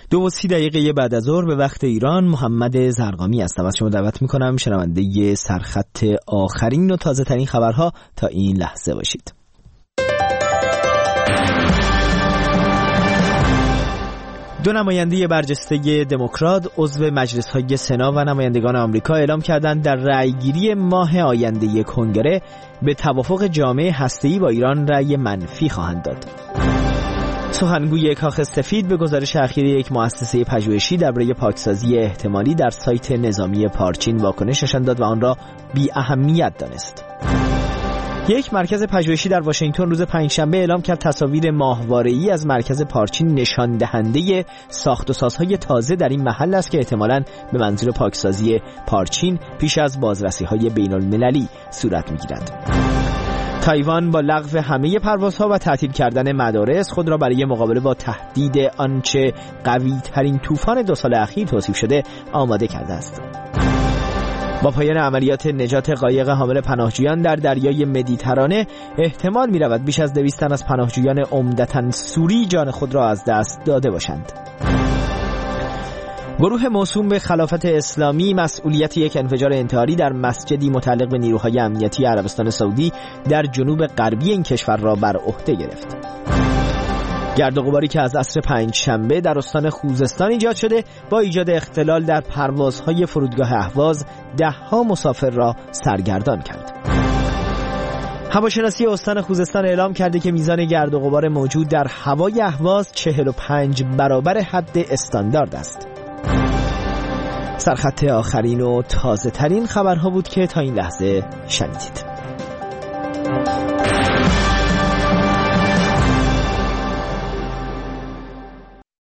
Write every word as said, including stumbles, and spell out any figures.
دو و سی دقیقه بعد از ظهر به وقت ایران، محمد زرقامی هستم. از شما دعوت میکنم شنونده سرخط آخرین و تازه ترین خبرها تا این لحظه باشید. دو نماینده برجسته دموکرات عضو مجلس‌های سنا و نمایندگان آمریکا اعلام کردند در رأیگیری ماه آینده کنگره به توافق جامع هسته‌ای با ایران رأی منفی خواهند داد. سخنگوی کاخ سفید به گزارش اخیر یک مؤسسه پژوهشی درباره پاکسازی احتمالی در سایت نظامی پارچین واکنش نشان داد و آن را بی اهمیت دانست. یک مرکز پژوهشی در واشنگتن روز پنجشنبه اعلام کرد تصاویر ماهواره‌ای از مرکز پارچین نشان دهنده ساخت و سازهای تازه در این محل است که احتمالاً به منظور پاکسازی پارچین پیش از بازرسی‌های بین‌المللی صورت می‌گیرد. تایوان با لغو همه پروازها و تعطیل کردن مدارس خود را برای مقابله با تهدید آنچه قوی‌ترین طوفان دو سال اخیر توصیف شده آماده کرده است. با پایان عملیات نجات قایق حامل پناهجویان در دریای مدیترانه احتمال می‌رود بیش از دویست تن از پناهجویان عمدتاً سوری جان خود را از دست داده باشند. گروه موسوم به خلافت اسلامی مسئولیت یک انفجار انتحاری در مسجدی متعلق به نیروهای امنیتی عربستان سعودی در جنوب غربی این کشور را بر عهده گرفت. گرد و غباری که از عصر پنجشنبه در استان خوزستان ایجاد شده با ایجاد اختلال در پروازهای فرودگاه اهواز ده‌ها مسافر را سرگردان کرد. هواشناسی استان خوزستان اعلام کرده که میزان گرد و غبار موجود در هوای اهواز چهل و پنج برابر حد استاندارد است. سرخط آخرین و تازه ترین خبرها بود که تا این لحظه شنیدید.